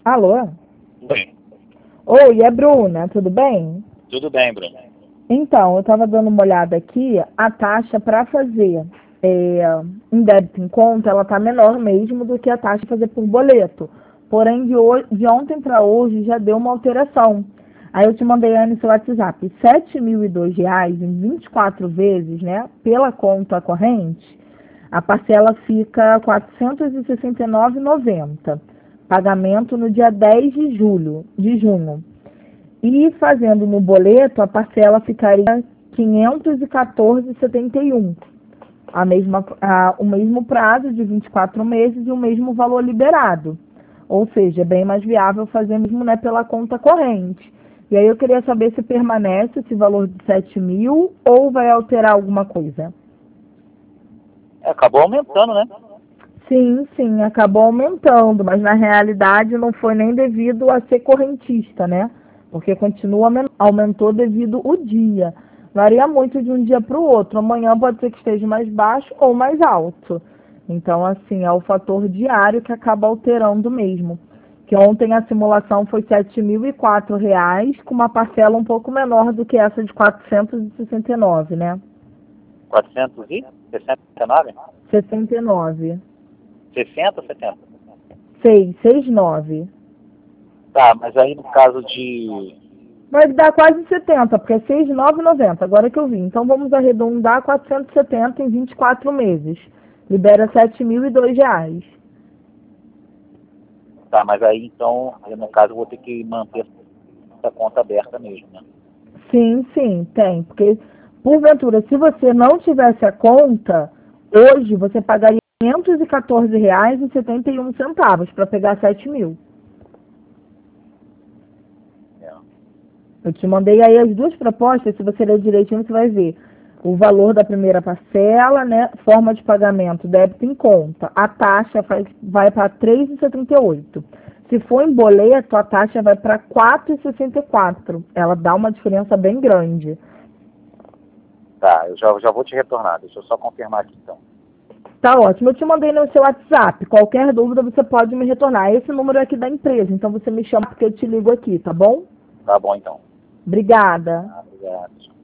Alô? Oi. Oi, é Bruna, tudo bem? Tudo bem, Bruno. Então, eu estava dando uma olhada aqui, a taxa para fazer em débito em conta, ela está menor mesmo do que a taxa de fazer por boleto. Porém, de ontem para hoje já deu uma alteração. Aí eu te mandei aí no seu WhatsApp, R$ 7.002 em 24 vezes, né? Pela conta corrente, a parcela fica R$ 469,90. Pagamento no dia 10 de junho. E fazendo no boleto, a parcela ficaria R$ 514,71. O mesmo prazo de 24 meses e o mesmo valor liberado. Ou seja, é bem mais viável fazer mesmo, né, pela conta corrente. E aí eu queria saber se permanece esse valor de 7 mil ou vai alterar alguma coisa. Acabou aumentando, né? Sim, sim, acabou aumentando, mas na realidade não foi nem devido a ser correntista, né? Porque continua aumentou devido o dia. Varia muito de um dia para o outro. Amanhã pode ser que esteja mais baixo ou mais alto. Então, assim, é o fator diário que acaba alterando mesmo. Que ontem a simulação foi R$ 7.004, com uma parcela um pouco menor do que essa de 469, né? 469? 69. 60 ou 70? 69. Tá, mas aí no caso de... Vai dar quase 70, porque é 6.990, agora que eu vi. Então vamos arredondar 470 em 24 meses. Libera R$ 7.002. Tá, mas aí então, eu, no caso, vou ter que manter essa conta aberta mesmo, né? Sim, sim, tem. Porque, porventura, se você não tivesse a conta, hoje você pagaria R$ 514,71 para pegar 7 mil. É. Eu te mandei aí as duas propostas, se você ler direitinho, você vai ver o valor da primeira parcela, né? Forma de pagamento, débito em conta. A taxa vai para 3,78. Se for em boleto, a taxa vai para 4,64. Ela dá uma diferença bem grande. Tá, eu já vou te retornar. Deixa eu só confirmar aqui então. Tá ótimo. Eu te mandei no seu WhatsApp. Qualquer dúvida você pode me retornar. Esse número é aqui da empresa, então você me chama porque eu te ligo aqui, tá bom? Tá bom então. Obrigada. Obrigado.